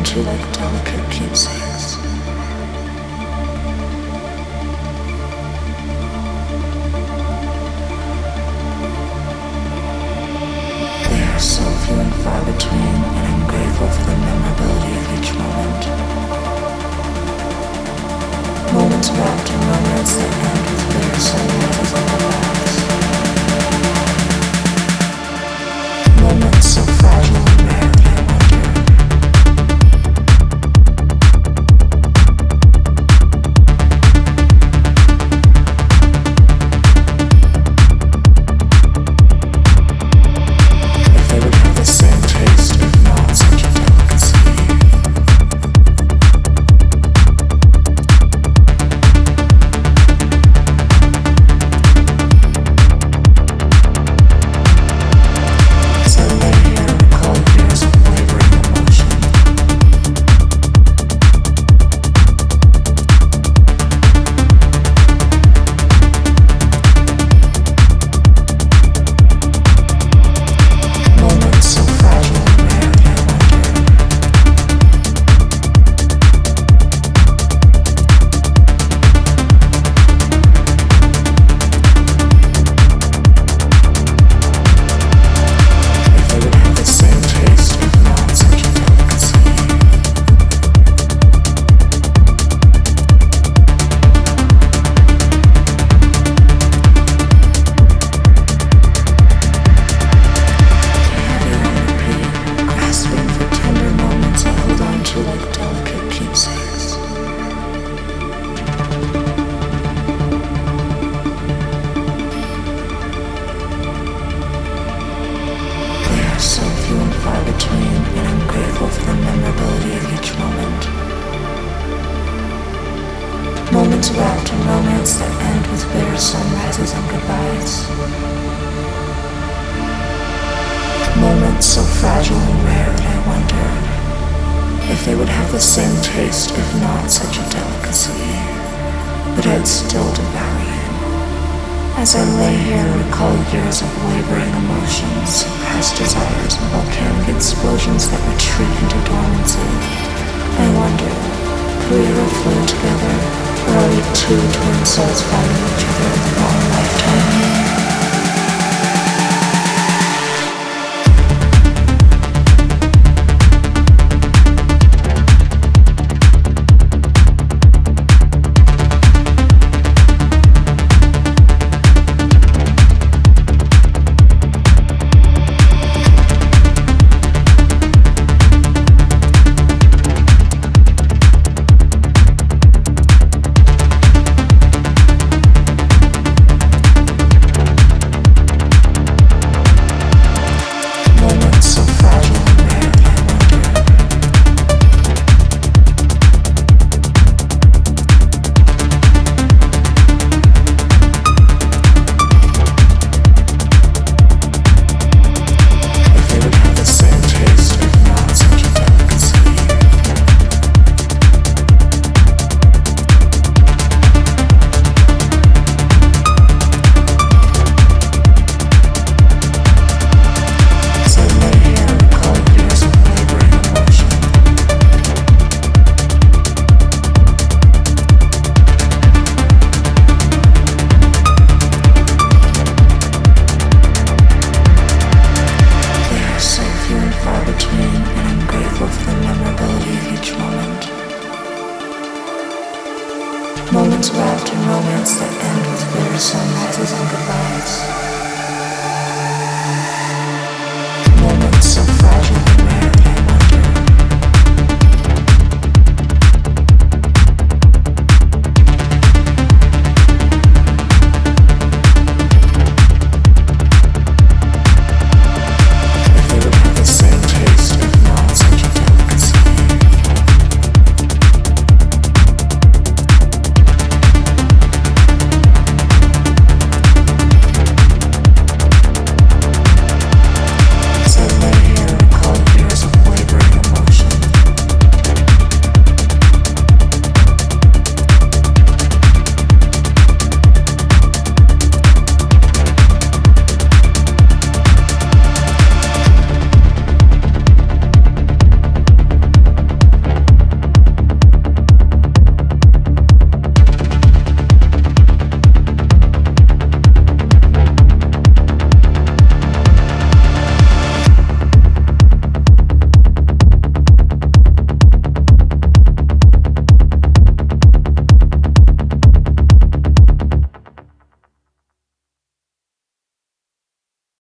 onto like delicate keepsakes. They are so few and far between, and I'm grateful for the memorability of each moment. Moments wrapped in romance that end with bitter sunrises on the backs. Moments so fragile and rare that I wonder if they would have the same taste, if not such a delicacy. So few and far between, and I'm grateful for the memorability of each moment. Moments wrapped in romance that end with bitter sunrises and goodbyes. Moments so fragile and rare that I wonder if they would have the same taste, if not such a delicacy. But I'd still devour you. As I lay here and recall years of wavering emotions, past desires and volcanic explosions that retreat into dormancy, I wonder, could we ever flow together, or are we two twin souls fighting each other in the long lifetime?